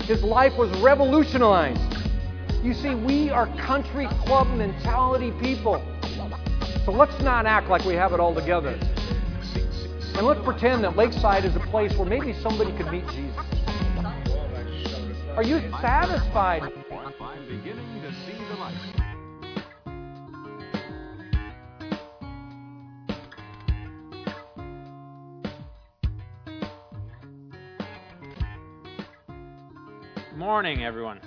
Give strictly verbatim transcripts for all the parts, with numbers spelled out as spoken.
His life was revolutionized. You see, we are country club mentality people. So let's not act like we have it all together. And let's pretend that Lakeside is a place where maybe somebody could meet Jesus. Are you satisfied? I'm beginning to see the light. Good morning, everyone.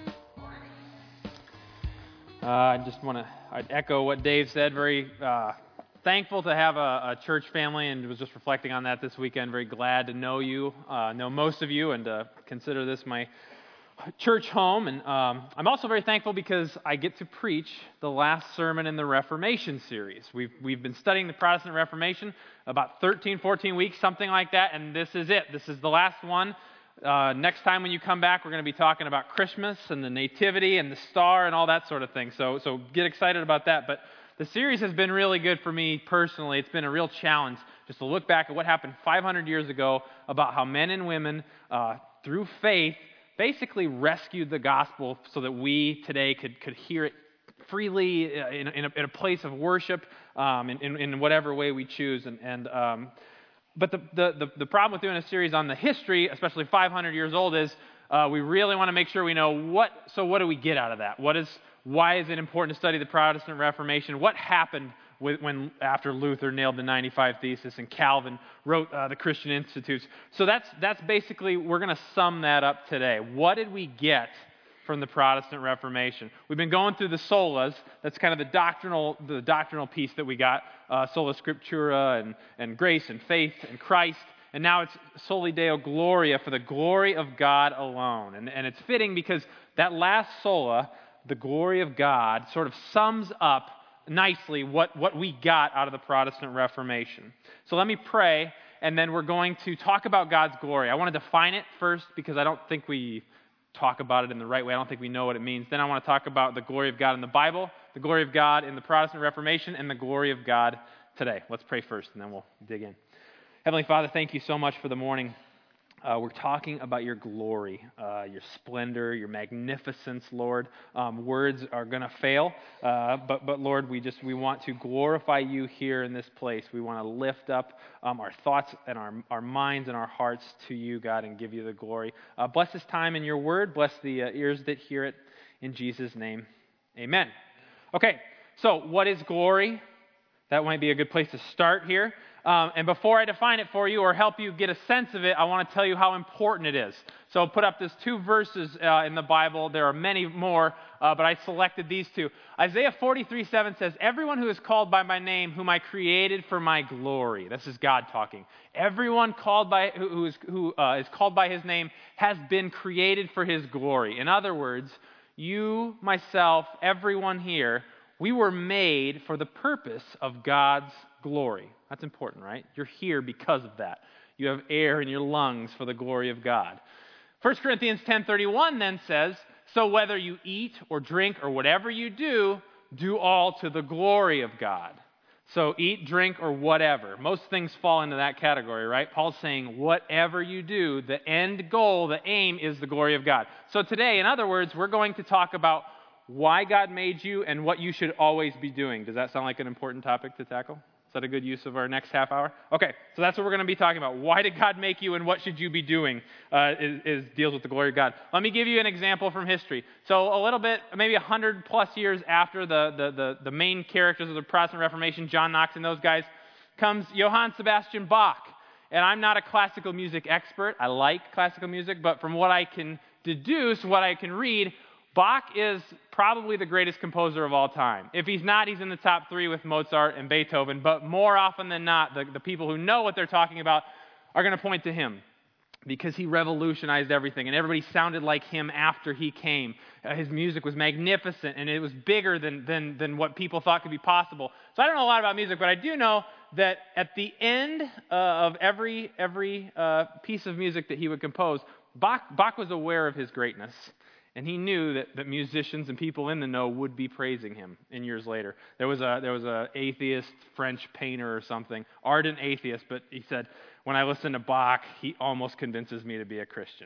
Uh, I just want to I'd echo what Dave said. Very uh, thankful to have a, a church family, and was just reflecting on that this weekend. Very glad to know you, uh, know most of you, and uh, consider this my church home. And um, I'm also very thankful because I get to preach the last sermon in the Reformation series. We've we've been studying the Protestant Reformation about thirteen, fourteen weeks, something like that, and this is it. This is the last one. Uh, next time when you come back, we're going to be talking about Christmas and the Nativity and the star and all that sort of thing. So, so get excited about that. But the series has been really good for me personally. It's been a real challenge just to look back at what happened five hundred years ago about how men and women, uh, through faith, basically rescued the gospel so that we today could could hear it freely in, in, a, in a place of worship um, in, in, in whatever way we choose. And, and um, But the, the, the, the problem with doing a series on the history, especially five hundred years old, is uh, we really want to make sure we know what, so what do we get out of that? What is, why is it important to study the Protestant Reformation? What happened with, when after Luther nailed the ninety-five Thesis and Calvin wrote uh, the Christian Institutes? So that's, that's basically, we're going to sum that up today. What did we get from the Protestant Reformation? We've been going through the solas. That's kind of the doctrinal, the doctrinal piece that we got, uh, sola scriptura and, and grace and faith and Christ. And now it's soli Deo Gloria, for the glory of God alone. And, and it's fitting because that last sola, the glory of God, sort of sums up nicely what, what we got out of the Protestant Reformation. So let me pray, and then we're going to talk about God's glory. I want to define it first because I don't think we talk about it in the right way. I don't think we know what it means. Then I want to talk about the glory of God in the Bible, the glory of God in the Protestant Reformation, and the glory of God today. Let's pray first, and then we'll dig in. Heavenly Father, thank you so much for the morning. Uh, we're talking about your glory, uh, your splendor, your magnificence, Lord. Um, words are going to fail, uh, but but Lord, we just we want to glorify you here in this place. We want to lift up um, our thoughts and our our minds and our hearts to you, God, and give you the glory. Uh, bless this time in your word. Bless the uh, ears that hear it. In Jesus' name, amen. Okay, so what is glory? That might be a good place to start here. Um, and before I define it for you or help you get a sense of it, I want to tell you how important it is. So put up these two verses uh, in the Bible. There are many more, uh, but I selected these two. Isaiah forty-three seven says, "Everyone who is called by my name, whom I created for my glory." This is God talking. Everyone called by who, who, is, who uh, is called by his name has been created for his glory. In other words, you, myself, everyone here, we were made for the purpose of God's glory. That's important, right? You're here because of that. You have air in your lungs for the glory of God. First Corinthians ten thirty-one then says, "So whether you eat or drink or whatever you do, do all to the glory of God." So eat, drink, or whatever. Most things fall into that category, right? Paul's saying whatever you do, the end goal, the aim is the glory of God. So today, in other words, we're going to talk about why God made you and what you should always be doing. Does that sound like an important topic to tackle? Is that a good use of our next half hour? Okay, so that's what we're going to be talking about. Why did God make you and what should you be doing uh, is, is deals with the glory of God. Let me give you an example from history. So a little bit, maybe one hundred plus years after the, the, the, the main characters of the Protestant Reformation, John Knox and those guys, comes Johann Sebastian Bach. And I'm not a classical music expert. I like classical music, but from what I can deduce, what I can read, Bach is probably the greatest composer of all time. If he's not, he's in the top three with Mozart and Beethoven. But more often than not, the, the people who know what they're talking about are going to point to him because he revolutionized everything. And everybody sounded like him after he came. Uh, his music was magnificent, and it was bigger than, than, than what people thought could be possible. So I don't know a lot about music, but I do know that at the end uh, of every, every uh, piece of music that he would compose, Bach, Bach was aware of his greatness. And he knew that, that musicians and people in the know would be praising him in years later. There was a there was a atheist French painter or something, ardent atheist, but he said, when I listen to Bach, he almost convinces me to be a Christian.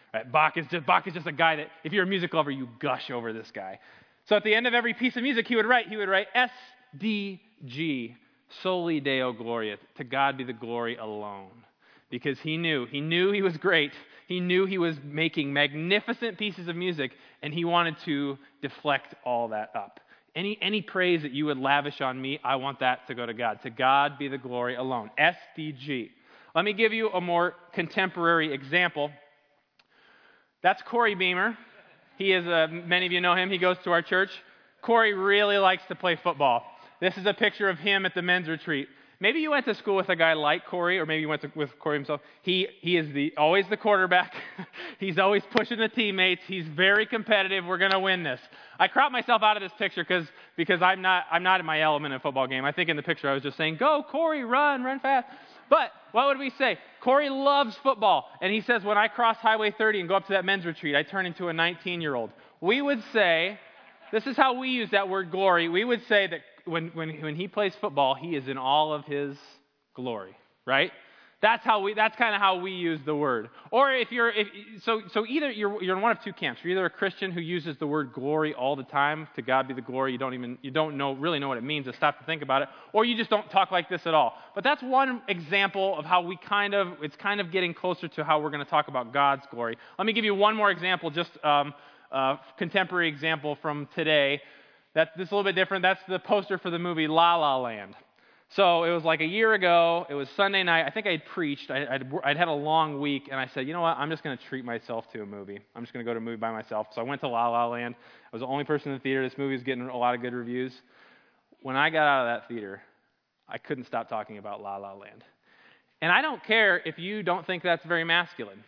Right? Bach is just Bach is just a guy that, if you're a music lover, you gush over this guy. So at the end of every piece of music he would write, he would write S D G, Soli Deo Gloria, to God be the glory alone. Because he knew, he knew he was great. He knew he was making magnificent pieces of music, and he wanted to deflect all that up. Any, any praise that you would lavish on me, I want that to go to God. To God be the glory alone. S D G. Let me give you a more contemporary example. That's Corey Beamer. He is, a, many of you know him. He goes to our church. Corey really likes to play football. This is a picture of him at the men's retreat. Maybe you went to school with a guy like Corey, or maybe you went to, with Corey himself. He he is the always the quarterback. He's always pushing the teammates. He's very competitive. We're going to win this. I cropped myself out of this picture because because I'm not I'm not in my element in a football game. I think in the picture I was just saying, "Go Corey, run, run fast." But what would we say? Corey loves football, and he says, when I cross Highway thirty and go up to that men's retreat, I turn into a nineteen-year-old. We would say, this is how we use that word glory. We would say that when when when he plays football, he is in all of his glory, right? That's how we. That's kind of how we use the word. Or if you're, if so, so either you're you're in one of two camps. You're either a Christian who uses the word glory all the time. To God be the glory. You don't even you don't know really know what it means to stop to think about it. Or you just don't talk like this at all. But that's one example of how we kind of. It's kind of getting closer to how we're going to talk about God's glory. Let me give you one more example, just um, a contemporary example from today. That's this is a little bit different. That's the poster for the movie La La Land. So it was like a year ago. It was Sunday night. I think I had preached. I, I'd, I'd had a long week, and I said, you know what? I'm just going to treat myself to a movie. I'm just going to go to a movie by myself. So I went to La La Land. I was the only person in the theater. This movie was getting a lot of good reviews. When I got out of that theater, I couldn't stop talking about La La Land. And I don't care if you don't think that's very masculine.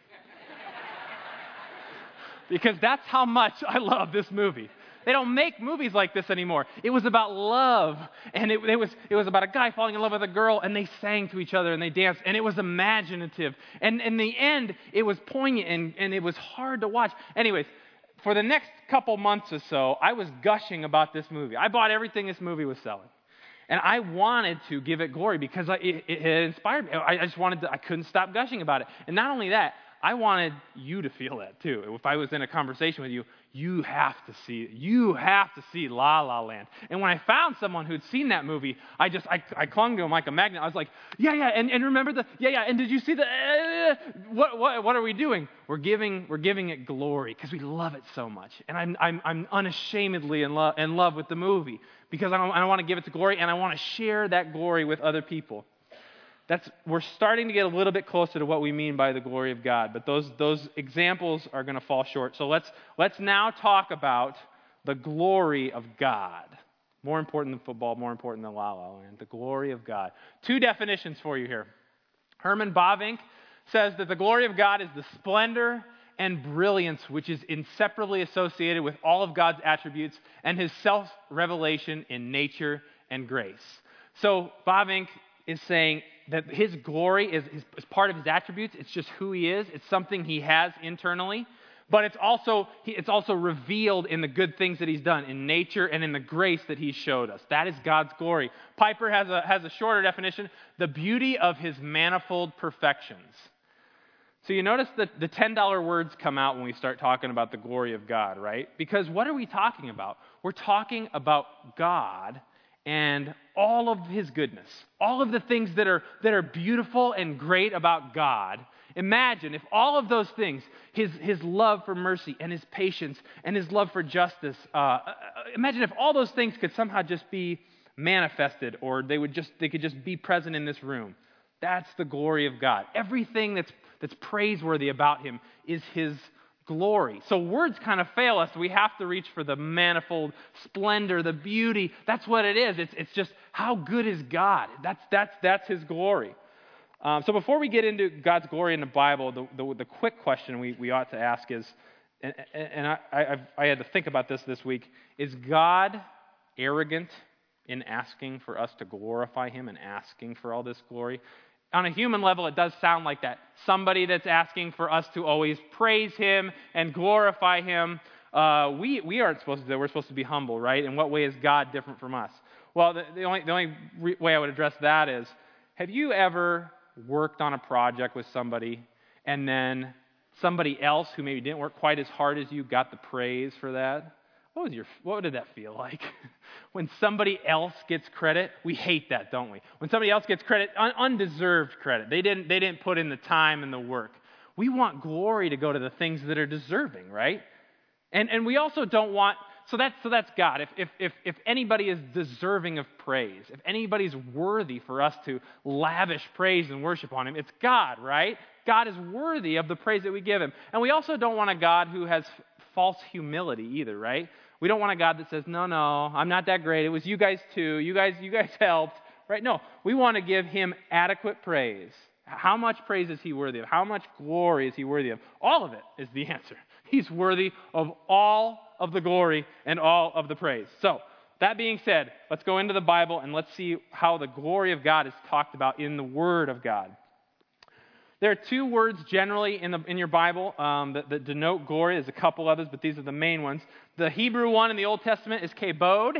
Because that's how much I love this movie. They don't make movies like this anymore. It was about love, and it, it was it was about a guy falling in love with a girl, and they sang to each other, and they danced, and it was imaginative. And in the end, it was poignant, and, and it was hard to watch. Anyways, for the next couple months or so, I was gushing about this movie. I bought everything this movie was selling. And I wanted to give it glory because I, it, it inspired me. I, I just wanted to, I couldn't stop gushing about it. And not only that, I wanted you to feel that too. If I was in a conversation with you, you have to see it. You have to see La La Land. And when I found someone who'd seen that movie, I just, I, I clung to him like a magnet. I was like, yeah, yeah, and, and remember the, yeah, yeah, and did you see the, uh, what, what, what are we doing? We're giving, we're giving it glory because we love it so much. And I'm, I'm, I'm unashamedly in love, in love with the movie because I, don't, I want to give it to glory and I want to share that glory with other people. That's, we're starting to get a little bit closer to what we mean by the glory of God, but those those examples are going to fall short. So let's let's now talk about the glory of God. More important than football, more important than La La Land. The glory of God. Two definitions for you here. Herman Bavinck says that the glory of God is the splendor and brilliance which is inseparably associated with all of God's attributes and his self-revelation in nature and grace. So Bavinck is saying that his glory is, is, is part of his attributes. It's just who he is. It's something he has internally. But it's also it's also revealed in the good things that he's done, in nature and in the grace that he showed us. That is God's glory. Piper has a, has a shorter definition, the beauty of his manifold perfections. So you notice that the ten dollar words come out when we start talking about the glory of God, right? Because what are we talking about? We're talking about God and all of his goodness, all of the things that are that are beautiful and great about God. Imagine if all of those things, his, his love for mercy and his patience and his love for justice, uh, imagine if all those things could somehow just be manifested or they would just they could just be present in this room. That's the glory of God. Everything that's that's praiseworthy about him is his glory. So words kind of fail us. We have to reach for the manifold splendor, the beauty. That's what it is. It's it's just how good is God? That's that's that's his glory. Um, so before we get into God's glory in the Bible, the the, the quick question we, we ought to ask is, and, and I I've, I had to think about this this week: is God arrogant in asking for us to glorify him and asking for all this glory? On a human level, it does sound like that. Somebody that's asking for us to always praise him and glorify him. Uh, we we aren't supposed to do that. We're supposed to be humble, right? In what way is God different from us? Well, the, the only the only re- way I would address that is, have you ever worked on a project with somebody and then somebody else who maybe didn't work quite as hard as you got the praise for that? What was your, what did that feel like? When somebody else gets credit, we hate that, don't we? When somebody else gets credit, un- undeserved credit, they didn't, they didn't put in the time and the work. We want glory to go to the things that are deserving, right? And and we also don't want, so that's so that's God. If if if if anybody is deserving of praise, if anybody's worthy for us to lavish praise and worship on him, it's God, right? God is worthy of the praise that we give him. And we also don't want a God who has false humility either, right? We don't want a God that says, no, no, I'm not that great. It was you guys too. You guys, you guys helped, right? No, we want to give him adequate praise. How much praise is he worthy of? How much glory is he worthy of? All of it is the answer. He's worthy of all of the glory and all of the praise. So, that being said, let's go into the Bible and let's see how the glory of God is talked about in the Word of God. There are two words generally in the in your Bible um, that, that denote glory. There's a couple others, but these are the main ones. The Hebrew one in the Old Testament is kabod,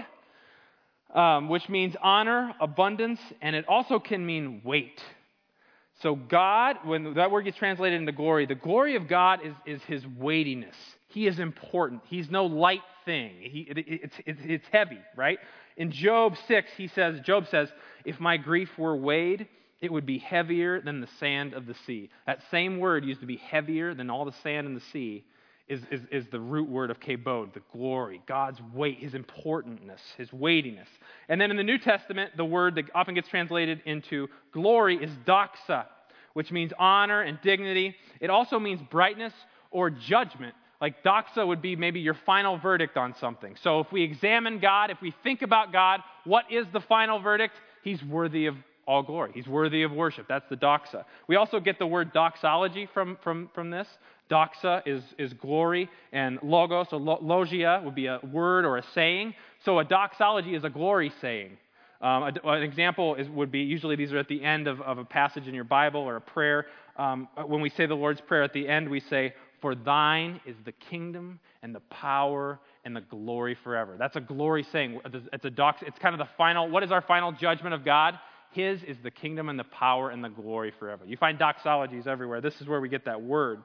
um, which means honor, abundance, and it also can mean weight. So God, when that word gets translated into glory, the glory of God is, is his weightiness. He is important. He's no light thing. He, it, it's, it's, it's heavy, right? In Job six, he says, Job says, if my grief were weighed, it would be heavier than the sand of the sea. That same word used to be heavier than all the sand in the sea is, is, is the root word of kabod, the glory, God's weight, his importantness, his weightiness. And then in the New Testament, the word that often gets translated into glory is doxa, which means honor and dignity. It also means brightness or judgment. Like doxa would be maybe your final verdict on something. So if we examine God, if we think about God, what is the final verdict? He's worthy of all glory. He's worthy of worship. That's the doxa. We also get the word doxology from, from, from this. Doxa is, is glory, and logos or logia would be a word or a saying. So a doxology is a glory saying. Um, a, an example is, would be, usually these are at the end of, of a passage in your Bible or a prayer. Um, when we say the Lord's Prayer at the end, we say, for thine is the kingdom and the power and the glory forever. That's a glory saying. It's a dox. It's kind of the final, what is our final judgment of God? His is the kingdom and the power and the glory forever. You find doxologies everywhere. This is where we get that word.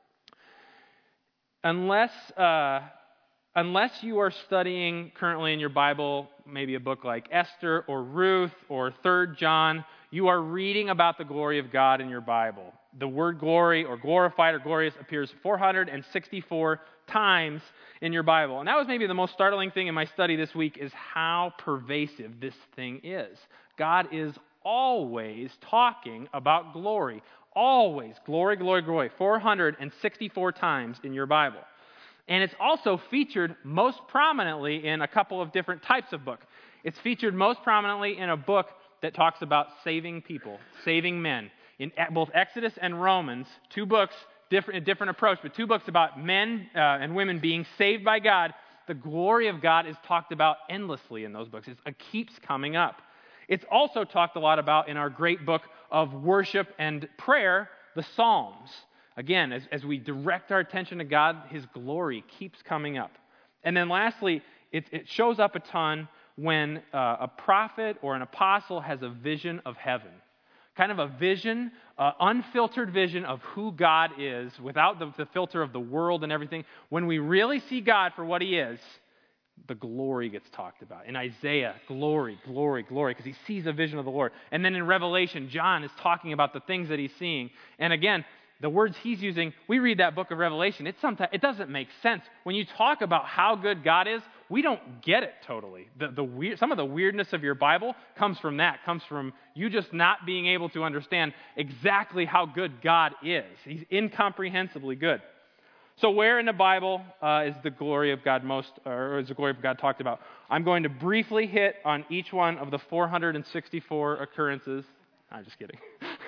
Unless, uh, unless you are studying currently in your Bible, maybe a book like Esther or Ruth or Third John, you are reading about the glory of God in your Bible. The word glory or glorified or glorious appears four hundred sixty-four times in your Bible. And that was maybe the most startling thing in my study this week is how pervasive this thing is. God is always talking about glory. Always. Glory, glory, glory. four hundred sixty-four times in your Bible. And it's also featured most prominently in a couple of different types of book. It's featured most prominently in a book that talks about saving people, saving men. In both Exodus and Romans, two books, different, a different approach, but two books about men uh, and women being saved by God. The glory of God is talked about endlessly in those books. It's, it keeps coming up. It's also talked a lot about in our great book of worship and prayer, the Psalms. Again, as, as we direct our attention to God, his glory keeps coming up. And then lastly, it, it shows up a ton when uh, a prophet or an apostle has a vision of heaven. Kind of a vision, uh, unfiltered vision of who God is without the, the filter of the world and everything. When we really see God for what he is, the glory gets talked about. In Isaiah, glory, glory, glory, because he sees a vision of the Lord. And then in Revelation, John is talking about the things that he's seeing. And again, the words he's using, we read that book of Revelation, it, sometimes, it doesn't make sense. When you talk about how good God is, we don't get it totally. The, the weird, some of the weirdness of your Bible comes from that, comes from you just not being able to understand exactly how good God is. He's incomprehensibly good. So where in the Bible uh, is the glory of God most, or is the glory of God talked about? I'm going to briefly hit on each one of the four hundred sixty-four occurrences. I'm just kidding.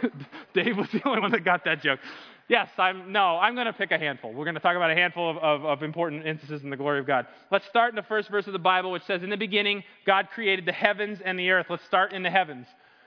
Dave was the only one that got that joke. Yes, I'm. No, I'm going to pick a handful. We're going to talk about a handful of, of, of important instances in the glory of God. Let's start in the first verse of the Bible, which says, in the beginning, God created the heavens and the earth. Let's start in the heavens.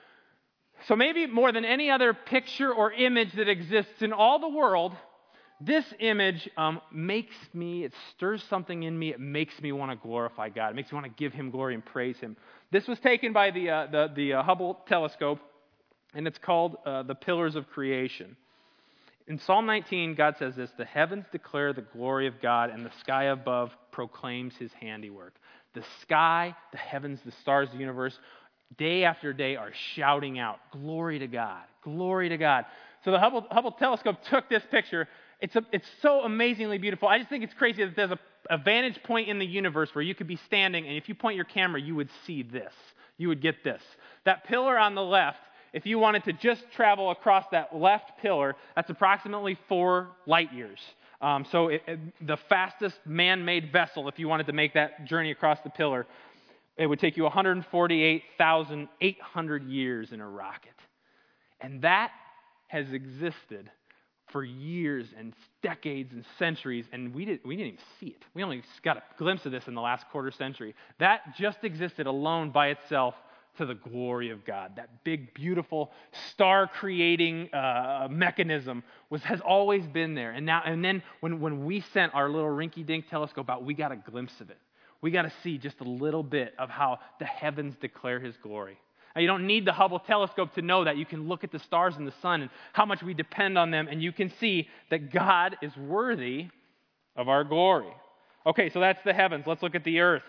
So maybe more than any other picture or image that exists in all the world, this image um, makes me, it stirs something in me. It makes me want to glorify God. It makes me want to give him glory and praise him. This was taken by the, uh, the, the uh, Hubble telescope, and it's called uh, the Pillars of Creation. In Psalm nineteen, God says this, the heavens declare the glory of God, and the sky above proclaims his handiwork. The sky, the heavens, the stars, the universe, day after day are shouting out, glory to God, glory to God. So the Hubble, Hubble telescope took this picture. It's, a, it's so amazingly beautiful. I just think it's crazy that there's a, a vantage point in the universe where you could be standing, and if you point your camera, you would see this. You would get this. That pillar on the left, if you wanted to just travel across that left pillar, that's approximately four light years. Um, so it, it, the fastest man-made vessel, if you wanted to make that journey across the pillar, it would take you one hundred forty-eight thousand eight hundred years in a rocket. And that has existed for years and decades and centuries, and we didn't, we didn't even see it. We only got a glimpse of this in the last quarter century. That just existed alone by itself to the glory of God. That big, beautiful, star-creating uh, mechanism was has always been there. And now, and then when, when we sent our little rinky-dink telescope out, we got a glimpse of it. We got to see just a little bit of how the heavens declare his glory. Now, you don't need the Hubble telescope to know that. You can look at the stars and the sun and how much we depend on them, and you can see that God is worthy of our glory. Okay, so that's the heavens. Let's look at the earth.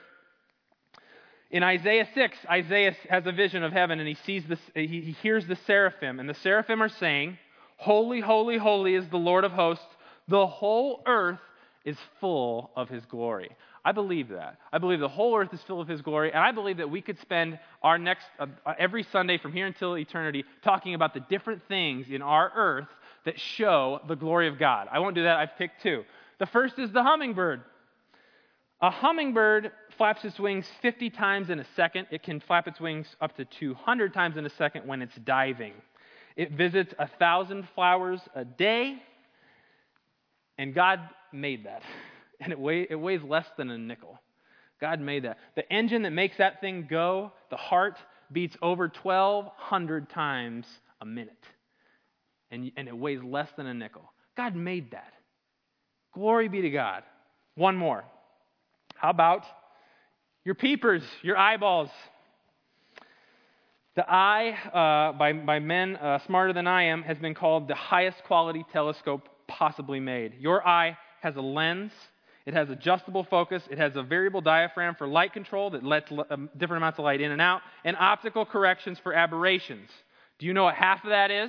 In Isaiah six, Isaiah has a vision of heaven, and he sees this. He, he hears the seraphim, and the seraphim are saying, "Holy, holy, holy is the Lord of hosts. The whole earth is full of his glory." I believe that. I believe the whole earth is full of his glory, and I believe that we could spend our next uh, every Sunday from here until eternity talking about the different things in our earth that show the glory of God. I won't do that. I've picked two. The first is the hummingbird. A hummingbird flaps its wings fifty times in a second. It can flap its wings up to two hundred times in a second when it's diving. It visits a thousand flowers a day, and God made that. And it, weigh, it weighs less than a nickel. God made that. The engine that makes that thing go, the heart, beats over twelve hundred times a minute. And, and it weighs less than a nickel. God made that. Glory be to God. One more. How about your peepers, your eyeballs? The eye, uh, by, by men uh, smarter than I am, has been called the highest quality telescope possibly made. Your eye has a lens. It has adjustable focus. It has a variable diaphragm for light control that lets uh, different amounts of light in and out, and optical corrections for aberrations. Do you know what half of that is?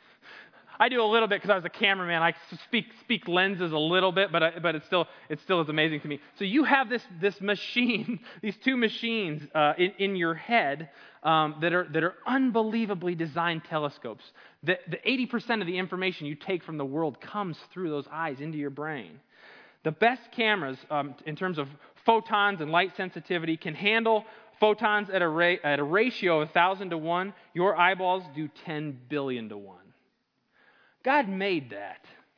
I do a little bit because I was a cameraman. I speak speak lenses a little bit, but I, but it still it still is amazing to me. So you have this this machine, these two machines uh, in in your head um, that are that are unbelievably designed telescopes. The the eighty percent of the information you take from the world comes through those eyes into your brain. The best cameras um, in terms of photons and light sensitivity can handle photons at a ra- at a ratio of a thousand to one. Your eyeballs do ten billion to one. God made that.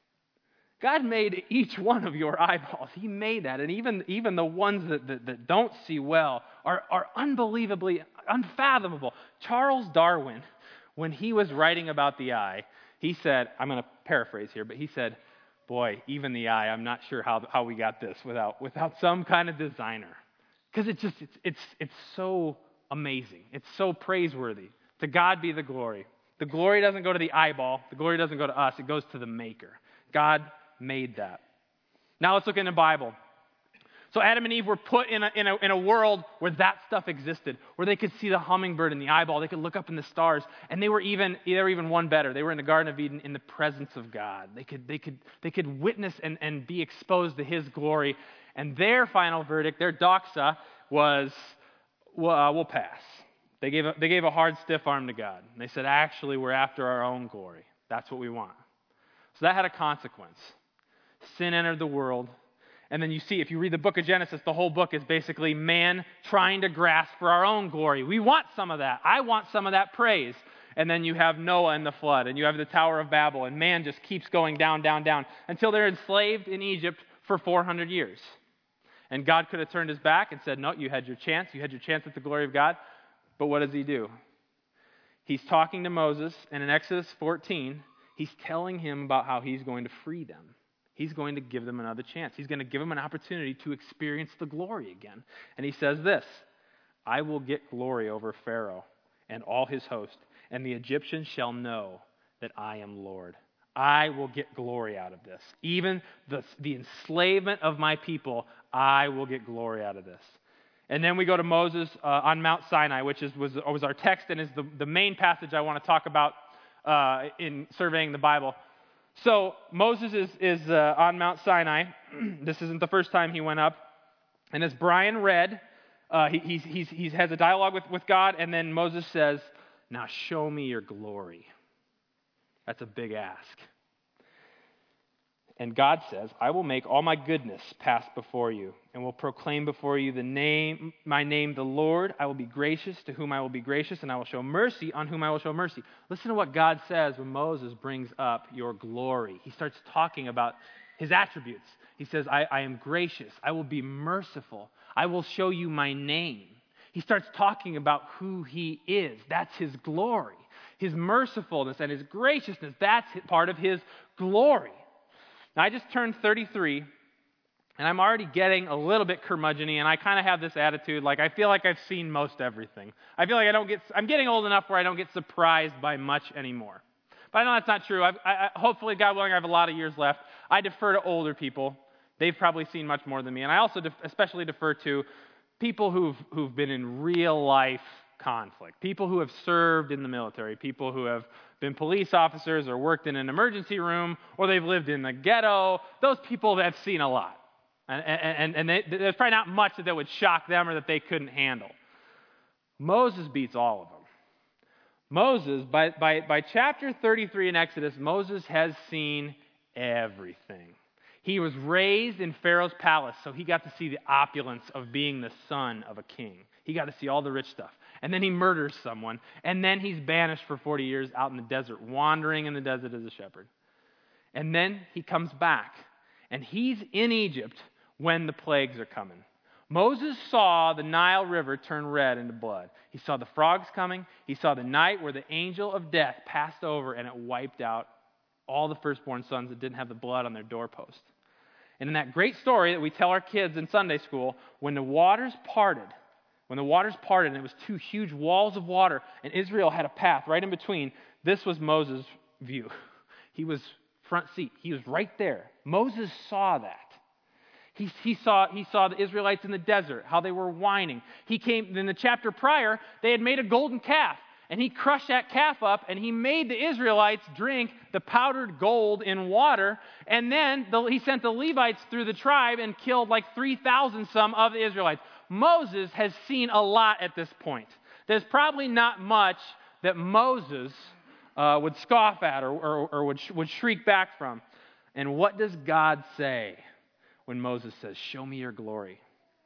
God made each one of your eyeballs. He made that. And even, even the ones that, that, that don't see well are, are unbelievably unfathomable. Charles Darwin, when he was writing about the eye, he said, I'm going to paraphrase here, but he said, boy, even the eye, I'm not sure how, how we got this without, without some kind of designer. Because it's just, it's, it's, it's so amazing. It's so praiseworthy. To God be the glory. The glory doesn't go to the eyeball. The glory doesn't go to us. It goes to the Maker. God made that. Now let's look in the Bible. So Adam and Eve were put in a, in a, in a world where that stuff existed, where they could see the hummingbird in the eyeball. They could look up in the stars, and they were even they were even one better. They were in the Garden of Eden in the presence of God. They could they could they could witness and, and be exposed to His glory. And their final verdict, their doxa, was, well, uh, we'll pass. They gave, a, they gave a hard, stiff arm to God. And they said, actually, we're after our own glory. That's what we want. So that had a consequence. Sin entered the world. And then you see, if you read the book of Genesis, the whole book is basically man trying to grasp for our own glory. We want some of that. I want some of that praise. And then you have Noah and the flood, and you have the Tower of Babel, and man just keeps going down, down, down, until they're enslaved in Egypt for four hundred years. And God could have turned his back and said, no, you had your chance. You had your chance at the glory of God. But what does he do? He's talking to Moses, and in Exodus fourteen, he's telling him about how he's going to free them. He's going to give them another chance. He's going to give them an opportunity to experience the glory again. And he says this, I will get glory over Pharaoh and all his host, and the Egyptians shall know that I am Lord. I will get glory out of this. Even the, the enslavement of my people, I will get glory out of this. And then we go to Moses uh, on Mount Sinai, which is, was, was our text and is the, the main passage I want to talk about uh, in surveying the Bible. So Moses is, is uh, on Mount Sinai. This isn't the first time he went up. And as Brian read, uh, he, he's, he's, he has a dialogue with, with God, and then Moses says, now show me your glory. That's a big ask. And God says, I will make all my goodness pass before you, and will proclaim before you the name, my name, the Lord. I will be gracious to whom I will be gracious, and I will show mercy on whom I will show mercy. Listen to what God says when Moses brings up your glory. He starts talking about his attributes. He says, I, I am gracious. I will be merciful. I will show you my name. He starts talking about who he is. That's his glory. His mercifulness and his graciousness, that's part of his glory. Now, I just turned thirty-three, and I'm already getting a little bit curmudgeon-y, and I kind of have this attitude, like I feel like I've seen most everything. I feel like I don't get, I'm getting old enough where I don't get surprised by much anymore. But I know that's not true. I've, I, hopefully, God willing, I have a lot of years left. I defer to older people. They've probably seen much more than me, and I also def- especially defer to people who've who've been in real-life conflict, people who have served in the military, people who have been police officers or worked in an emergency room, or they've lived in the ghetto. Those people have seen a lot. And, and, and they, there's probably not much that would shock them or that they couldn't handle. Moses beats all of them. Moses, by, by, by chapter thirty-three in Exodus, Moses has seen everything. He was raised in Pharaoh's palace, so he got to see the opulence of being the son of a king. He got to see all the rich stuff. And then he murders someone, and then he's banished for forty years out in the desert, wandering in the desert as a shepherd. And then he comes back, and he's in Egypt when the plagues are coming. Moses saw the Nile River turn red into blood. He saw the frogs coming. He saw the night where the angel of death passed over, and it wiped out all the firstborn sons that didn't have the blood on their doorpost. And in that great story that we tell our kids in Sunday school, when the waters parted, When the waters parted and it was two huge walls of water and Israel had a path right in between, this was Moses' view. He was front seat. He was right there. Moses saw that. He, he, saw, he saw the Israelites in the desert, how they were whining. He came, in the chapter prior, they had made a golden calf. And he crushed that calf up, and he made the Israelites drink the powdered gold in water. And then the, he sent the Levites through the tribe and killed like three thousand some of the Israelites. Moses has seen a lot at this point. There's probably not much that Moses uh, would scoff at or, or, or would, would shriek back from. And what does God say when Moses says, show me your glory?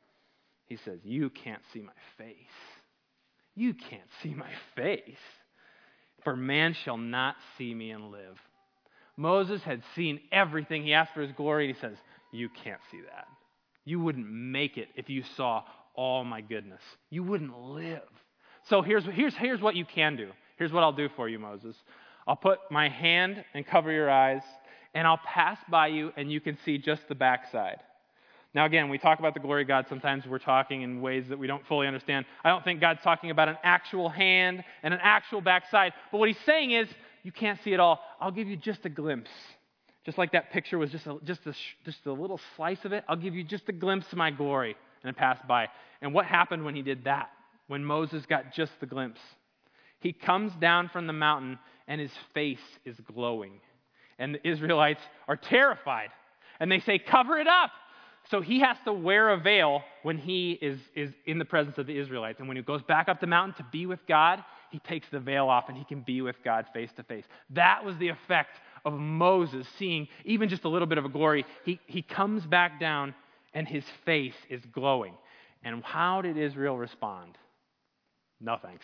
He says, you can't see my face. You can't see my face, for man shall not see me and live. Moses had seen everything. He asked for his glory, and he says, you can't see that. You wouldn't make it if you saw all my goodness. You wouldn't live. So here's, here's, here's what you can do. Here's what I'll do for you, Moses. I'll put my hand and cover your eyes, and I'll pass by you, and you can see just the backside. Now, again, we talk about the glory of God. Sometimes we're talking in ways that we don't fully understand. I don't think God's talking about an actual hand and an actual backside. But what he's saying is, you can't see it all. I'll give you just a glimpse. Just like that picture was just a, just a, just a little slice of it. I'll give you just a glimpse of my glory. And it passed by. And what happened when he did that? When Moses got just the glimpse? He comes down from the mountain, and his face is glowing. And the Israelites are terrified. And they say, cover it up. So he has to wear a veil when he is, is in the presence of the Israelites. And when he goes back up the mountain to be with God, he takes the veil off and he can be with God face to face. That was the effect of Moses seeing even just a little bit of a glory. He, he comes back down and his face is glowing. And how did Israel respond? No thanks.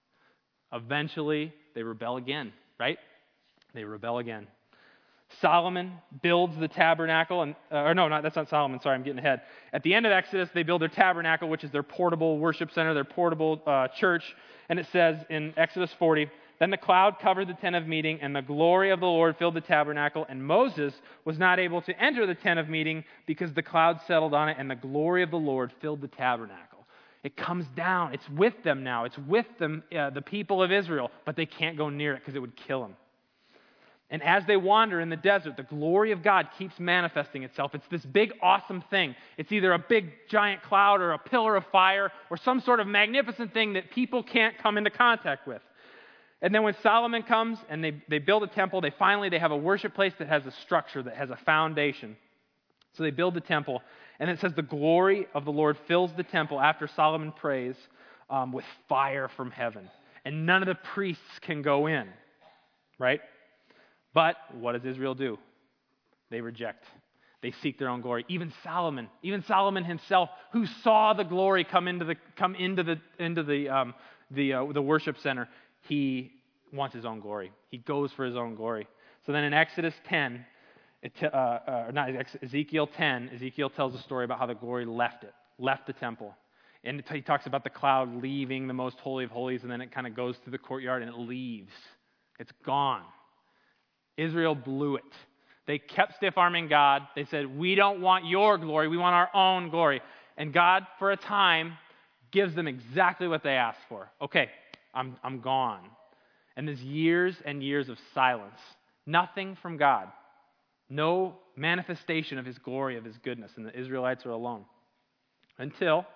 Eventually, they rebel again, right? They rebel again. Solomon builds the tabernacle, and uh, or no, not, that's not Solomon, sorry, I'm getting ahead. At the end of Exodus, they build their tabernacle, which is their portable worship center, their portable uh, church, and it says in Exodus forty, then the cloud covered the tent of meeting, and the glory of the Lord filled the tabernacle, and Moses was not able to enter the tent of meeting because the cloud settled on it, and the glory of the Lord filled the tabernacle. It comes down, it's with them now, it's with them, uh, the people of Israel, but they can't go near it because it would kill them. And as they wander in the desert, the glory of God keeps manifesting itself. It's this big, awesome thing. It's either a big, giant cloud or a pillar of fire or some sort of magnificent thing that people can't come into contact with. And then when Solomon comes and they, they build a temple, they finally they have a worship place that has a structure, that has a foundation. So they build the temple, and it says the glory of the Lord fills the temple after Solomon prays um, with fire from heaven. And none of the priests can go in, right? But what does Israel do? They reject. They seek their own glory. Even Solomon, even Solomon himself, who saw the glory come into the come into the into the um, the uh, the worship center, he wants his own glory. He goes for his own glory. So then in Exodus ten, it, uh, uh, not Ezekiel ten, Ezekiel tells a story about how the glory left it, left the temple. And he talks about the cloud leaving the most holy of holies, and then it kind of goes to the courtyard and it leaves. It's gone. Israel blew it. They kept stiff-arming God. They said, we don't want your glory. We want our own glory. And God, for a time, gives them exactly what they asked for. Okay, I'm, I'm gone. And there's years and years of silence. Nothing from God. No manifestation of his glory, of his goodness. And the Israelites are alone. Until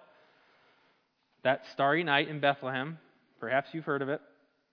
that starry night in Bethlehem, perhaps you've heard of it,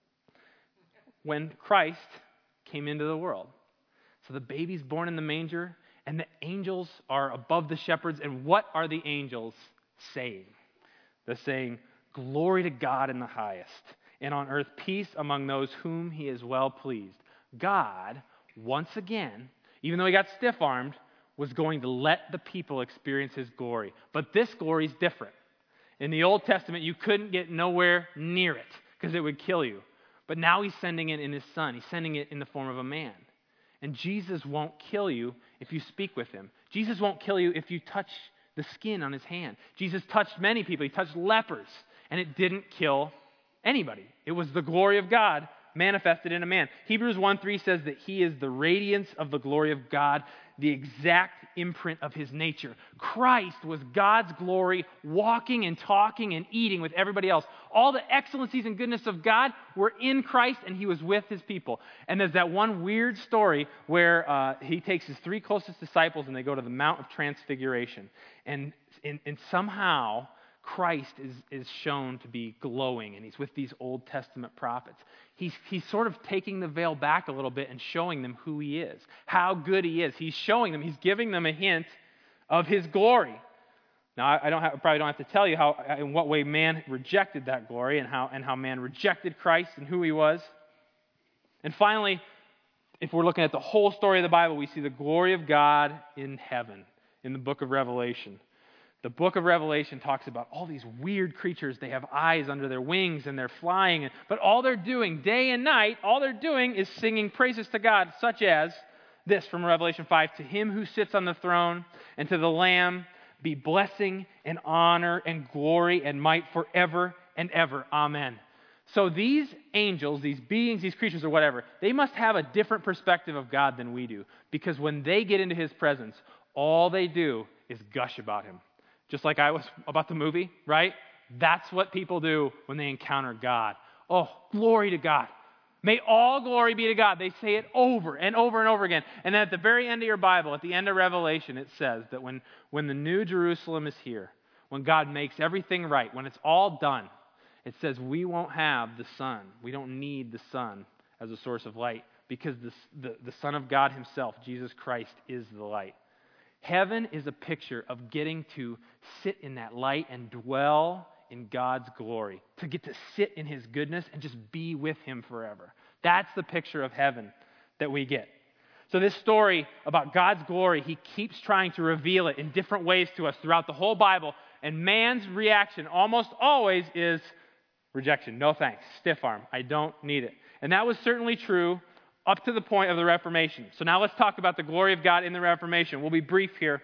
when Christ came into the world. So the baby's born in the manger, and the angels are above the shepherds. And what are the angels saying? They're saying, glory to God in the highest, and on earth peace among those whom he is well pleased. God, once again, even though he got stiff-armed, was going to let the people experience his glory. But this glory is different. In the Old Testament, you couldn't get nowhere near it because it would kill you. But now he's sending it in his Son. He's sending it in the form of a man. And Jesus won't kill you if you speak with him. Jesus won't kill you if you touch the skin on his hand. Jesus touched many people. He touched lepers, and it didn't kill anybody. It was the glory of God manifested in a man. Hebrews one three says that he is the radiance of the glory of God, the exact imprint of his nature. Christ was God's glory, walking and talking and eating with everybody else. All the excellencies and goodness of God were in Christ, and he was with his people. And there's that one weird story where uh, he takes his three closest disciples and they go to the Mount of Transfiguration. And, and, and somehow Christ is, is shown to be glowing, and he's with these Old Testament prophets. He's, he's sort of taking the veil back a little bit and showing them who he is, how good he is. He's showing them, he's giving them a hint of his glory. Now, I don't have, probably don't have to tell you how, in what way man rejected that glory and how, and how man rejected Christ and who he was. And finally, if we're looking at the whole story of the Bible, we see the glory of God in heaven in the book of Revelation. The book of Revelation talks about all these weird creatures. They have eyes under their wings and they're flying. But all they're doing day and night, all they're doing is singing praises to God, such as this from Revelation five. To him who sits on the throne and to the Lamb be blessing and honor and glory and might forever and ever. Amen. So these angels, these beings, these creatures or whatever, they must have a different perspective of God than we do. Because when they get into his presence, all they do is gush about him. Just like I was about the movie, right? That's what people do when they encounter God. Oh, glory to God. May all glory be to God. They say it over and over and over again. And then at the very end of your Bible, at the end of Revelation, it says that when, when the new Jerusalem is here, when God makes everything right, when it's all done, it says we won't have the sun. We don't need the sun as a source of light because the, the, the Son of God himself, Jesus Christ, is the light. Heaven is a picture of getting to sit in that light and dwell in God's glory, to get to sit in his goodness and just be with him forever. That's the picture of heaven that we get. So this story about God's glory, he keeps trying to reveal it in different ways to us throughout the whole Bible, and man's reaction almost always is rejection. No thanks. Stiff arm. I don't need it. And that was certainly true up to the point of the Reformation. So now let's talk about the glory of God in the Reformation. We'll be brief here.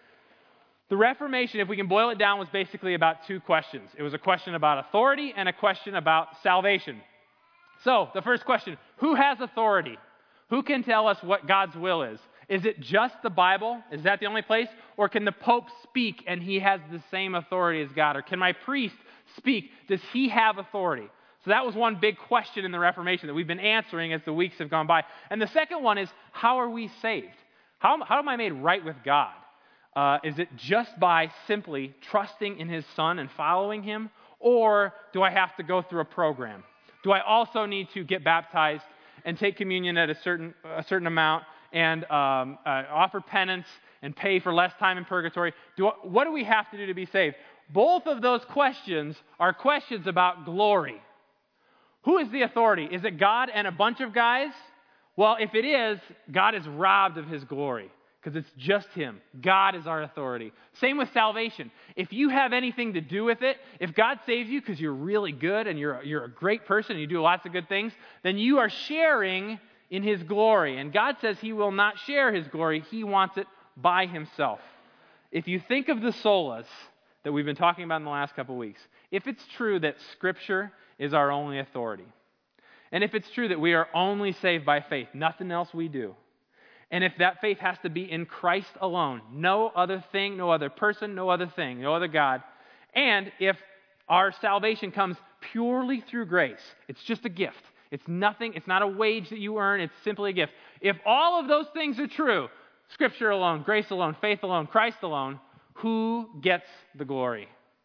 The Reformation, if we can boil it down, was basically about two questions. It was a question about authority and a question about salvation. So, the first question, who has authority? Who can tell us what God's will is? Is it just the Bible? Is that the only place? Or can the Pope speak and he has the same authority as God? Or can my priest speak? Does he have authority? So that was one big question in the Reformation that we've been answering as the weeks have gone by. And the second one is, how are we saved? How, how am I made right with God? Uh, is it just by simply trusting in His Son and following Him? Or do I have to go through a program? Do I also need to get baptized and take communion at a certain a certain amount and um, uh, offer penance and pay for less time in purgatory? Do I, what do we have to do to be saved? Both of those questions are questions about glory. Who is the authority? Is it God and a bunch of guys? Well, if it is, God is robbed of His glory because it's just Him. God is our authority. Same with salvation. If you have anything to do with it, if God saves you because you're really good and you're, you're a great person and you do lots of good things, then you are sharing in His glory. And God says He will not share His glory. He wants it by Himself. If you think of the solas that we've been talking about in the last couple of weeks, if it's true that Scripture is our only authority, and if it's true that we are only saved by faith, nothing else we do, and if that faith has to be in Christ alone, no other thing, no other person, no other thing, no other God, and if our salvation comes purely through grace, it's just a gift. It's nothing, it's not a wage that you earn, it's simply a gift. If all of those things are true, Scripture alone, grace alone, faith alone, Christ alone, who gets the glory?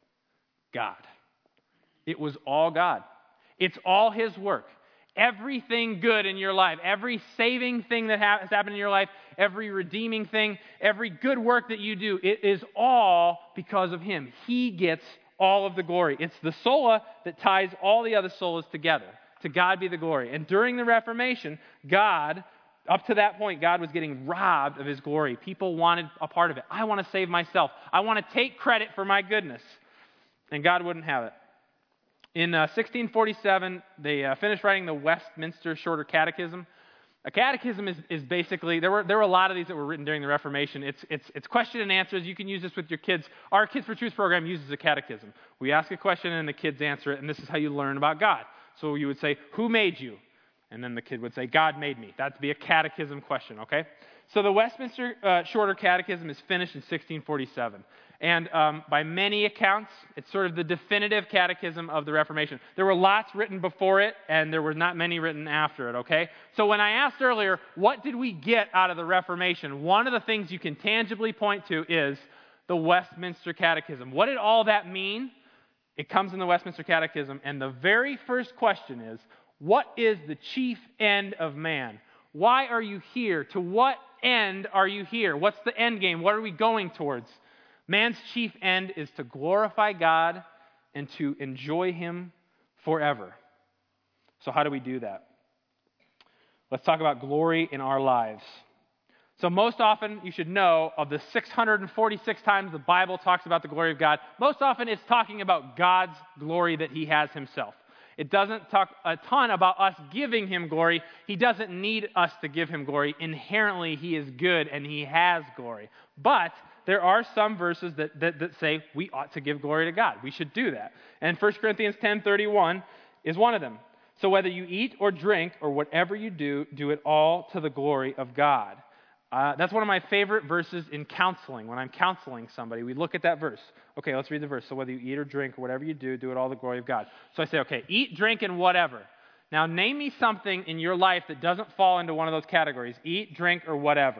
God. It was all God. It's all His work. Everything good in your life, every saving thing that has happened in your life, every redeeming thing, every good work that you do, it is all because of Him. He gets all of the glory. It's the sola that ties all the other solas together. To God be the glory. And during the Reformation, God, up to that point, God was getting robbed of His glory. People wanted a part of it. I want to save myself. I want to take credit for my goodness. And God wouldn't have it. In uh, sixteen forty-seven, they uh, finished writing the Westminster Shorter Catechism. A catechism is, is basically, there were there were a lot of these that were written during the Reformation. It's, it's, it's question and answers. You can use this with your kids. Our Kids for Truth program uses a catechism. We ask a question and the kids answer it, and this is how you learn about God. So you would say, who made you? And then the kid would say, God made me. That'd be a catechism question, okay? So the Westminster uh, Shorter Catechism is finished in sixteen forty-seven. And um, by many accounts, it's sort of the definitive catechism of the Reformation. There were lots written before it, and there were not many written after it, okay? So when I asked earlier, what did we get out of the Reformation? One of the things you can tangibly point to is the Westminster Catechism. What did all that mean? It comes in the Westminster Catechism, and the very first question is, what is the chief end of man? Why are you here? To what end are you here? What's the end game? What are we going towards? Man's chief end is to glorify God and to enjoy Him forever. So how do we do that? Let's talk about glory in our lives. So most often, you should know, of the six hundred forty-six times the Bible talks about the glory of God, most often it's talking about God's glory that He has Himself. It doesn't talk a ton about us giving Him glory. He doesn't need us to give Him glory. Inherently, He is good and He has glory. But there are some verses that, that, that say we ought to give glory to God. We should do that. And First Corinthians ten thirty-one is one of them. So whether you eat or drink or whatever you do, do it all to the glory of God. Uh, that's one of my favorite verses in counseling. When I'm counseling somebody, we look at that verse. Okay, let's read the verse. So whether you eat or drink or whatever you do, do it all to the glory of God. So I say, okay, eat, drink, and whatever. Now name me something in your life that doesn't fall into one of those categories. Eat, drink, or whatever.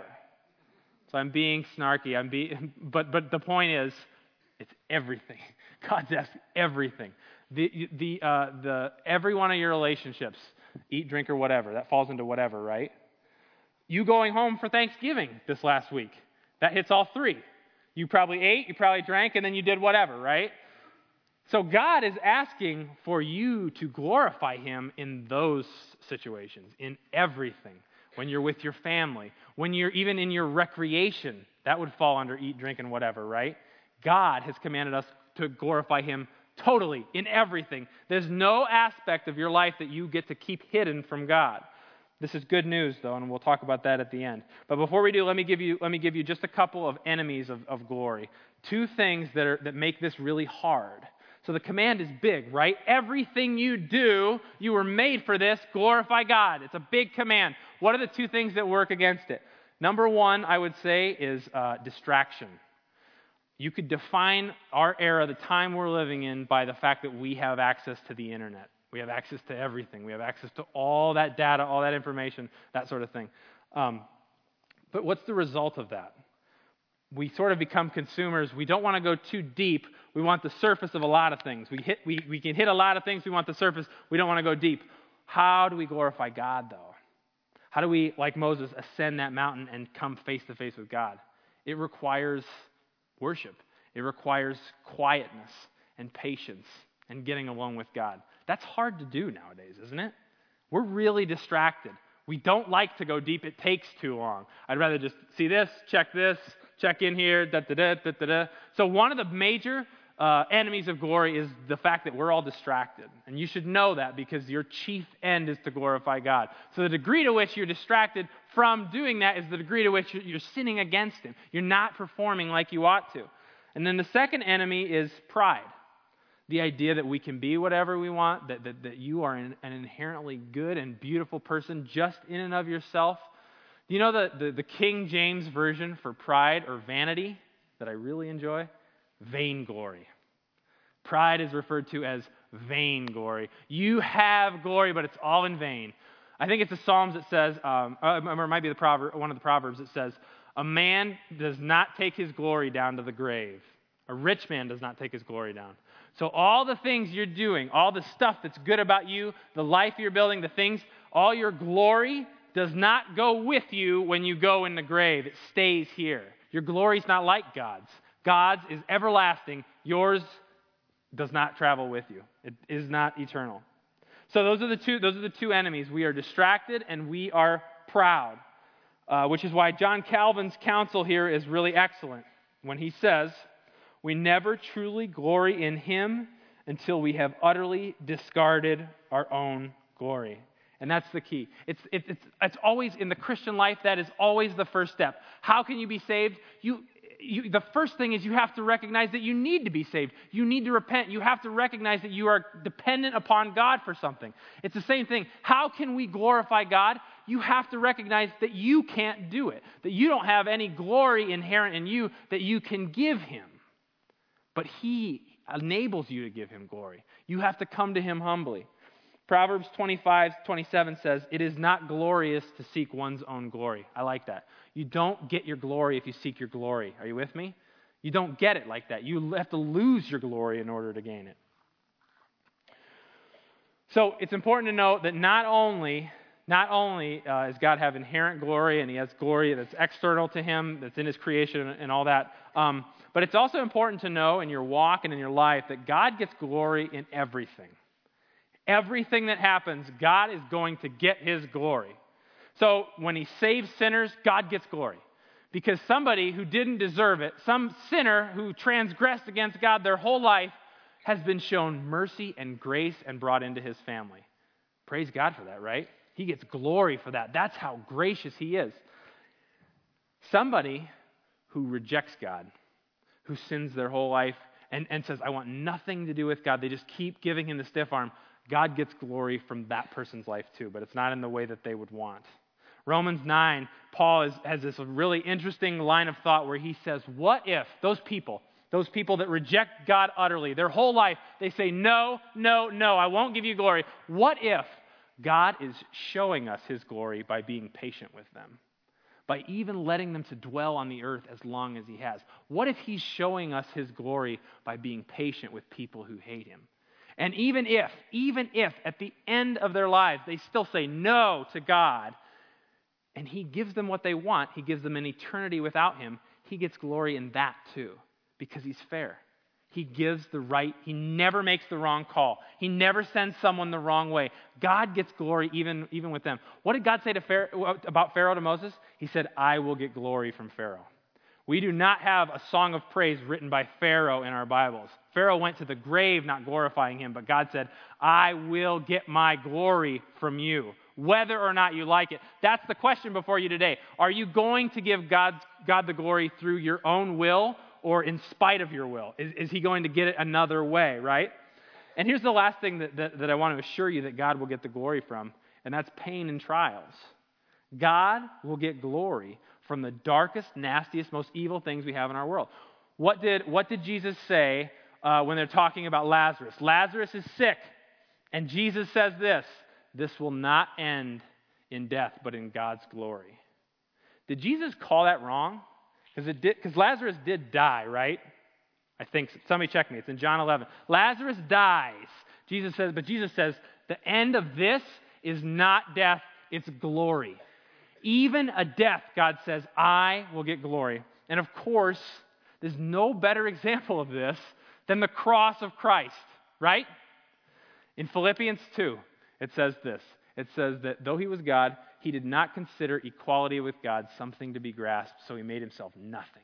So I'm being snarky. I'm being, but but the point is, it's everything. God's asked everything. The the uh, the every one of your relationships, eat, drink, or whatever. That falls into whatever, right? You going home for Thanksgiving this last week, that hits all three. You probably ate, you probably drank, and then you did whatever, right? So God is asking for you to glorify Him in those situations, in everything. When you're with your family, when you're even in your recreation, that would fall under eat, drink, and whatever, right? God has commanded us to glorify Him totally in everything. There's no aspect of your life that you get to keep hidden from God. This is good news, though, and we'll talk about that at the end. But before we do, let me give you let me give you just a couple of enemies of, of glory. Two things that are that make this really hard. So the command is big, right? Everything you do, you were made for this, glorify God. It's a big command. What are the two things that work against it? Number one, I would say, is uh, distraction. You could define our era, the time we're living in, by the fact that we have access to the internet. We have access to everything. We have access to all that data, all that information, that sort of thing. Um, but what's the result of that? We sort of become consumers. We don't want to go too deep. We want the surface of a lot of things. We hit, we, we can hit a lot of things. We want the surface. We don't want to go deep. How do we glorify God, though? How do we, like Moses, ascend that mountain and come face to face with God? It requires worship. It requires quietness and patience and getting along with God. That's hard to do nowadays, isn't it? We're really distracted. We don't like to go deep. It takes too long. I'd rather just see this, check this, check in here, da da da da da da. So one of the major uh, enemies of glory is the fact that we're all distracted. And you should know that because your chief end is to glorify God. So the degree to which you're distracted from doing that is the degree to which you're sinning against Him. You're not performing like you ought to. And then the second enemy is pride. The idea that we can be whatever we want, that, that, that you are an, an inherently good and beautiful person just in and of yourself. Do you know the, the, the King James version for pride or vanity that I really enjoy? Vainglory. Pride is referred to as vainglory. You have glory, but it's all in vain. I think it's the Psalms that says, um, or it might be the proverb, one of the Proverbs that says, a man does not take his glory down to the grave. A rich man does not take his glory down. So all the things you're doing, all the stuff that's good about you, the life you're building, the things, all your glory does not go with you when you go in the grave. It stays here. Your glory is not like God's. God's is everlasting. Yours does not travel with you. It is not eternal. So those are the two, those are the two enemies. We are distracted and we are proud, uh, which is why John Calvin's counsel here is really excellent when he says, we never truly glory in Him until we have utterly discarded our own glory. And that's the key. It's, it's, it's, it's always, in the Christian life, that is always the first step. How can you be saved? You, you, the first thing is you have to recognize that you need to be saved. You need to repent. You have to recognize that you are dependent upon God for something. It's the same thing. How can we glorify God? You have to recognize that you can't do it, that you don't have any glory inherent in you that you can give Him. But He enables you to give Him glory. You have to come to Him humbly. Proverbs twenty-five twenty-seven says, it is not glorious to seek one's own glory. I like that. You don't get your glory if you seek your glory. Are you with me? You don't get it like that. You have to lose your glory in order to gain it. So it's important to note that not only, not only uh, does God have inherent glory and He has glory that's external to Him, that's in His creation and all that, um, but it's also important to know in your walk and in your life that God gets glory in everything. Everything that happens, God is going to get His glory. So when He saves sinners, God gets glory. Because somebody who didn't deserve it, some sinner who transgressed against God their whole life, has been shown mercy and grace and brought into His family. Praise God for that, right? He gets glory for that. That's how gracious He is. Somebody who rejects God, who sins their whole life and, and says, I want nothing to do with God. They just keep giving Him the stiff arm. God gets glory from that person's life too, but it's not in the way that they would want. Romans nine, Paul is, has this really interesting line of thought where he says, what if those people, those people that reject God utterly, their whole life, they say, no, no, no, I won't give you glory. What if God is showing us His glory by being patient with them? By even letting them to dwell on the earth as long as He has. What if He's showing us His glory by being patient with people who hate Him? And even if, even if at the end of their lives they still say no to God, and He gives them what they want, He gives them an eternity without Him, He gets glory in that too, because He's fair. He gives the right, He never makes the wrong call. He never sends someone the wrong way. God gets glory even, even with them. What did God say to Pharaoh, about Pharaoh to Moses? He said, I will get glory from Pharaoh. We do not have a song of praise written by Pharaoh in our Bibles. Pharaoh went to the grave not glorifying him, but God said, I will get my glory from you, whether or not you like it. That's the question before you today. Are you going to give God's, God the glory through your own will or in spite of your will? Is, is He going to get it another way, right? And here's the last thing that, that, that I want to assure you that God will get the glory from, and that's pain and trials. God will get glory from the darkest, nastiest, most evil things we have in our world. What did, what did Jesus say uh, when they're talking about Lazarus? Lazarus is sick, And Jesus says this, this will not end in death, but in God's glory. Did Jesus call that wrong? Because it did, because Lazarus did die, right? I think so. Somebody check me. It's in John eleven. Lazarus dies. Jesus says, but Jesus says, the end of this is not death, it's glory. Even a death, God says, I will get glory. And of course, there's no better example of this than the cross of Christ, right? In Philippians two, it says this. It says that though he was God, he did not consider equality with God something to be grasped, so he made himself nothing.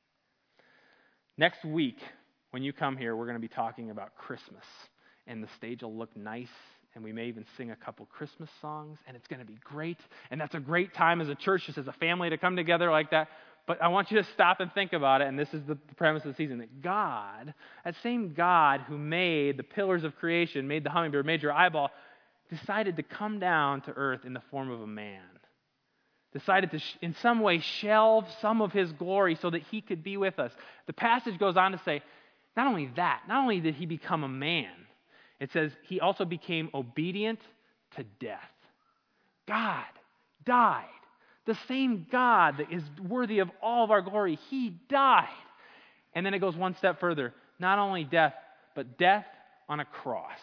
Next week, when you come here, we're going to be talking about Christmas. And the stage will look nice, and we may even sing a couple Christmas songs, and it's going to be great. And that's a great time as a church, just as a family, to come together like that. But I want you to stop and think about it, and this is the premise of the season, that God, that same God who made the pillars of creation, made the hummingbird, made your eyeball, decided to come down to earth in the form of a man. Decided to, sh- in some way, shelve some of his glory so that he could be with us. The passage goes on to say, not only that, not only did he become a man, it says he also became obedient to death. God died. The same God that is worthy of all of our glory, he died. And then it goes one step further. Not only death, but death on a cross.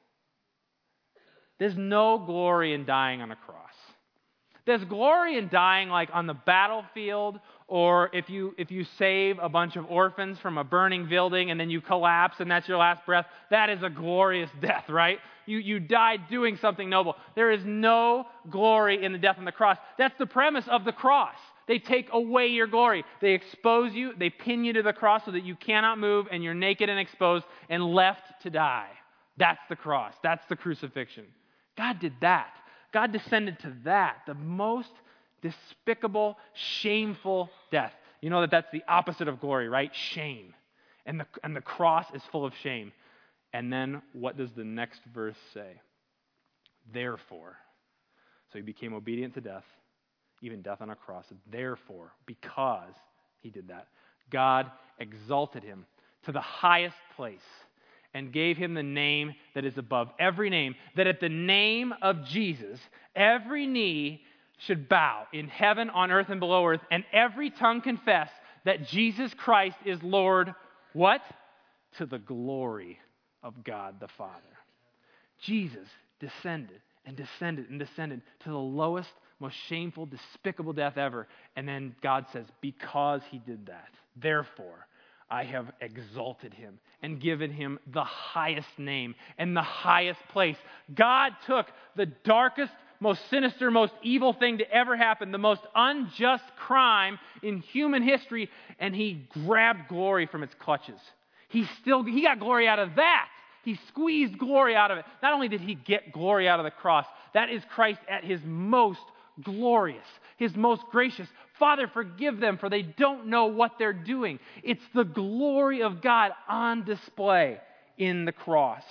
There's no glory in dying on a cross. There's glory in dying like on the battlefield, or if you if you save a bunch of orphans from a burning building and then you collapse and that's your last breath. That is a glorious death, right? You you died doing something noble. There is no glory in the death on the cross. That's the premise of the cross. They take away your glory. They expose you. They pin you to the cross so that you cannot move and you're naked and exposed and left to die. That's the cross. That's the crucifixion. God did that. God descended to that, the most despicable, shameful death. You know that that's the opposite of glory, right? Shame. And the, and the cross is full of shame. And then what does the next verse say? Therefore. So he became obedient to death, even death on a cross. Therefore, because he did that, God exalted him to the highest place and gave him the name that is above every name, that at the name of Jesus, every knee should bow in heaven, on earth, and below earth, and every tongue confess that Jesus Christ is Lord, what? To the glory of God the Father. Jesus descended and descended and descended to the lowest, most shameful, despicable death ever. And then God says, because he did that, therefore, I have exalted him and given him the highest name and the highest place. God took the darkest, most sinister, most evil thing to ever happen, the most unjust crime in human history, and he grabbed glory from its clutches. He still, he got glory out of that. He squeezed glory out of it. Not only did he get glory out of the cross, that is Christ at his most glorious, his most gracious. Father, forgive them, for they don't know what they're doing. It's the glory of God on display in the cross.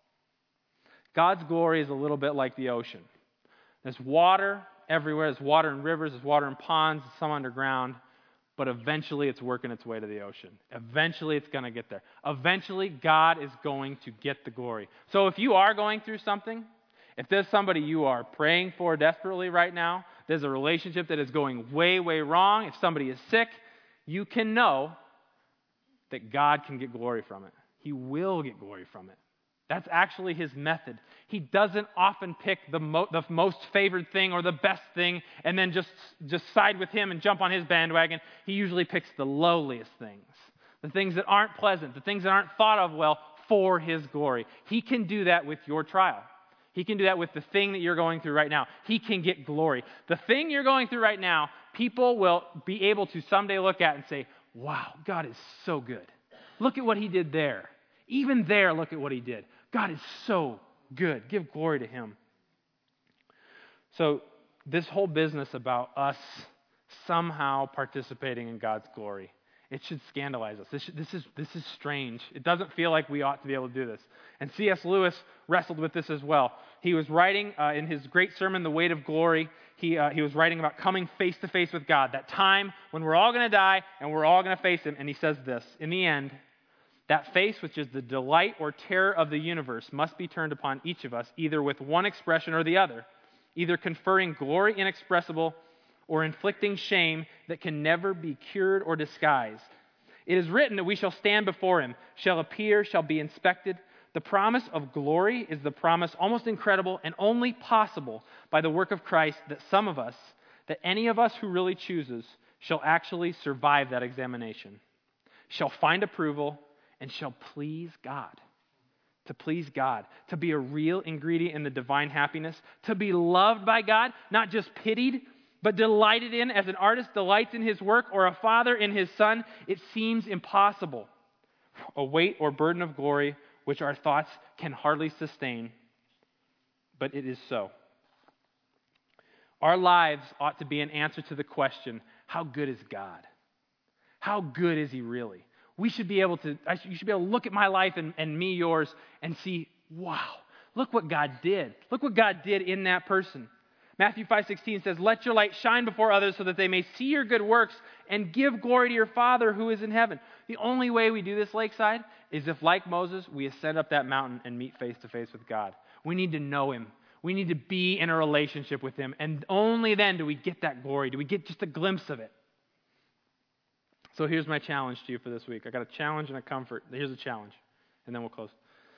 God's glory is a little bit like the ocean. There's water everywhere. There's water in rivers. There's water in ponds. Some underground. But eventually it's working its way to the ocean. Eventually it's going to get there. Eventually God is going to get the glory. So if you are going through something, if there's somebody you are praying for desperately right now, there's a relationship that is going way, way wrong, if somebody is sick, you can know that God can get glory from it. He will get glory from it. That's actually his method. He doesn't often pick the, mo- the most favored thing or the best thing and then just, just side with him and jump on his bandwagon. He usually picks the lowliest things, the things that aren't pleasant, the things that aren't thought of well for his glory. He can do that with your trial. He can do that with the thing that you're going through right now. He can get glory. The thing you're going through right now, people will be able to someday look at and say, wow, God is so good. Look at what he did there. Even there, look at what he did. God is so good. Give glory to him. So this whole business about us somehow participating in God's glory, it should scandalize us. This, should, this, is, this is strange. It doesn't feel like we ought to be able to do this. And C S Lewis wrestled with this as well. He was writing uh, in his great sermon, The Weight of Glory, he, uh, he was writing about coming face to face with God, that time when we're all going to die and we're all going to face him. And he says this, in the end, That face, which is the delight or terror of the universe, must be turned upon each of us, either with one expression or the other, either conferring glory inexpressible or inflicting shame that can never be cured or disguised. It is written that we shall stand before him, shall appear, shall be inspected. The promise of glory is the promise almost incredible and only possible by the work of Christ that some of us, that any of us who really chooses, shall actually survive that examination, shall find approval, and shall please God. To please God, to be a real ingredient in the divine happiness, to be loved by God, not just pitied, but delighted in as an artist delights in his work or a father in his son, it seems impossible. A weight or burden of glory which our thoughts can hardly sustain, but it is so. Our lives ought to be an answer to the question, how good is God? How good is he really? We should be able to, I should, you should be able to look at my life and, and me, yours, and see, wow, look what God did. Look what God did in that person. Matthew five sixteen says, let your light shine before others so that they may see your good works and give glory to your Father who is in heaven. The only way we do this, Lakeside, is if, like Moses, we ascend up that mountain and meet face to face with God. We need to know him. We need to be in a relationship with him. And only then do we get that glory. Do we get just a glimpse of it. So here's my challenge to you for this week. I got a challenge and a comfort. Here's a challenge, and then we'll close.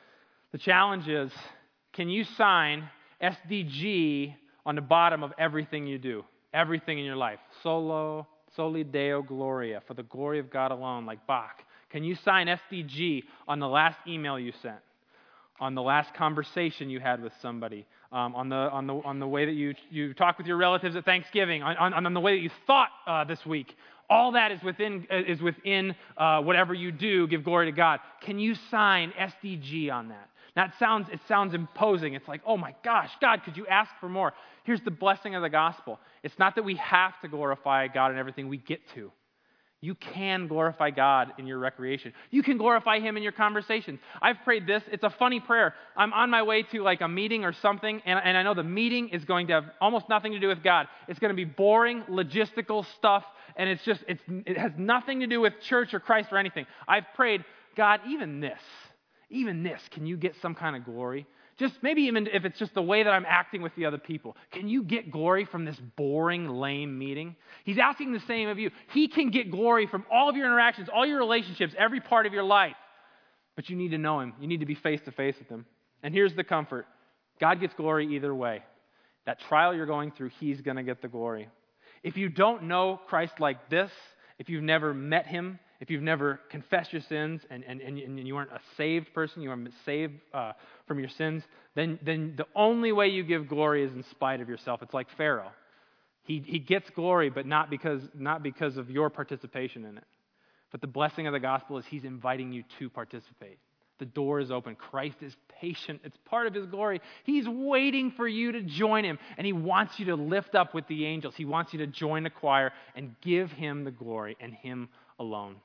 The challenge is, can you sign S D G on the bottom of everything you do, everything in your life? Solo, soli Deo Gloria, for the glory of God alone, like Bach. Can you sign S D G on the last email you sent, on the last conversation you had with somebody, um, on the on the on the way that you you talked with your relatives at Thanksgiving, on on, on the way that you thought uh, this week? All that is within is within uh, whatever you do. Give glory to God. Can you sign S D G on that? Now it sounds it sounds imposing. It's like, oh my gosh, God, could you ask for more? Here's the blessing of the gospel. It's not that we have to glorify God in everything we get to. You can glorify God in your recreation. You can glorify him in your conversations. I've prayed this. It's a funny prayer. I'm on my way to like a meeting or something, and, and I know the meeting is going to have almost nothing to do with God. It's going to be boring, logistical stuff, and it's just, it's, it has nothing to do with church or Christ or anything. I've prayed, God, even this, even this, can you get some kind of glory? Just maybe even if it's just the way that I'm acting with the other people. Can you get glory from this boring, lame meeting? He's asking the same of you. He can get glory from all of your interactions, all your relationships, every part of your life. But you need to know him. You need to be face to face with him. And here's the comfort. God gets glory either way. That trial you're going through, he's going to get the glory. If you don't know Christ like this, if you've never met him, if you've never confessed your sins and, and, and, and you aren't a saved person, you aren't saved uh, from your sins, then, then the only way you give glory is in spite of yourself. It's like Pharaoh. He, he gets glory, but not because, not because of your participation in it. But the blessing of the gospel is he's inviting you to participate. The door is open. Christ is patient. It's part of his glory. He's waiting for you to join him, and he wants you to lift up with the angels. He wants you to join the choir and give him the glory and him alone.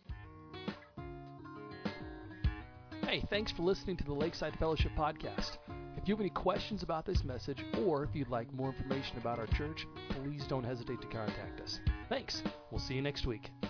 Hey, thanks for listening to the Lakeside Fellowship Podcast. If you have any questions about this message, or if you'd like more information about our church, please don't hesitate to contact us. Thanks. We'll see you next week.